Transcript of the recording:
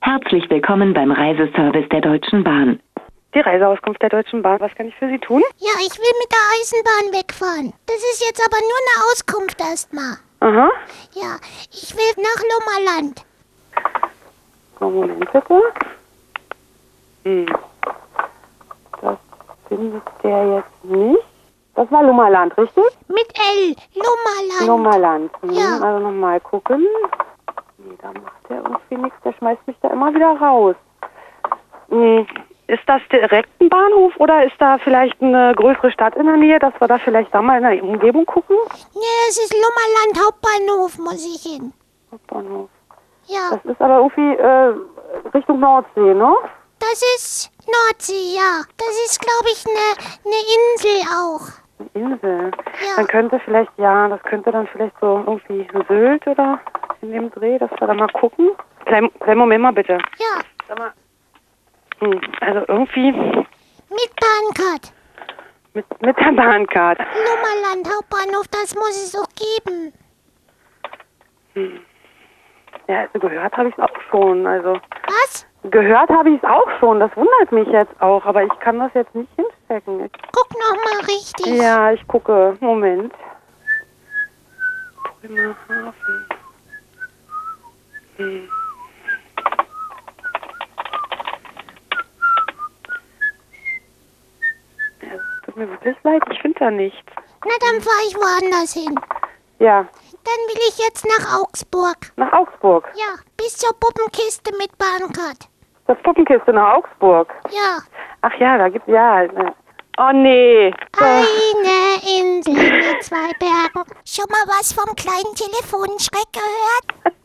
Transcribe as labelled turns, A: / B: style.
A: Herzlich willkommen beim Reiseservice der Deutschen Bahn.
B: Die Reiseauskunft der Deutschen Bahn. Was kann ich für Sie tun?
C: Ja, ich will mit der Eisenbahn wegfahren. Das ist jetzt aber nur eine Auskunft erstmal.
B: Aha.
C: Ja, ich will nach Lummerland.
B: Moment bitte. Das findet der jetzt nicht. Das war Lummerland, richtig?
C: Mit L, Lummerland.
B: Lummerland.
C: Ja.
B: Also nochmal gucken. Nee, da macht der irgendwie nichts. Der schmeißt mich da immer wieder raus. Ist das direkt ein Bahnhof oder ist da vielleicht eine größere Stadt in der Nähe, dass wir da vielleicht da mal in der Umgebung gucken?
C: Nee, das ist Lummerland Hauptbahnhof, muss ich hin.
B: Hauptbahnhof.
C: Ja,
B: Das ist aber irgendwie Richtung Nordsee, ne?
C: das ist Nordsee, ja. Das ist, glaube ich, eine Insel auch.
B: Eine Insel.
C: Ja.
B: Dann könnte vielleicht, das könnte dann vielleicht so irgendwie Sylt oder in dem Dreh, dass wir da mal gucken. Kleinen Moment mal bitte.
C: Ja,
B: Sag mal. Also irgendwie
C: mit Bahncard.
B: mit der Bahncard.
C: Lummerland Hauptbahnhof, das muss es auch geben.
B: Ja, also gehört habe ich es auch schon. Also
C: Was?
B: gehört habe ich es auch schon. Das wundert mich jetzt auch, aber ich kann das jetzt nicht hinstecken.
C: Guck noch mal richtig.
B: Ja, ich gucke. Moment. Bremerhaven. Ja, es tut mir wirklich leid, ich finde da nichts.
C: Na, dann fahre ich woanders hin.
B: Ja,
C: Dann will ich jetzt nach Augsburg.
B: nach Augsburg.
C: Ja, bis zur Puppenkiste mit Bahncard.
B: Das Puppenkiste nach Augsburg.
C: Ja,
B: Ach ja, da gibt's Oh nee.
C: eine Insel mit 2 Bergen. Schon mal was vom kleinen Telefonschreck gehört?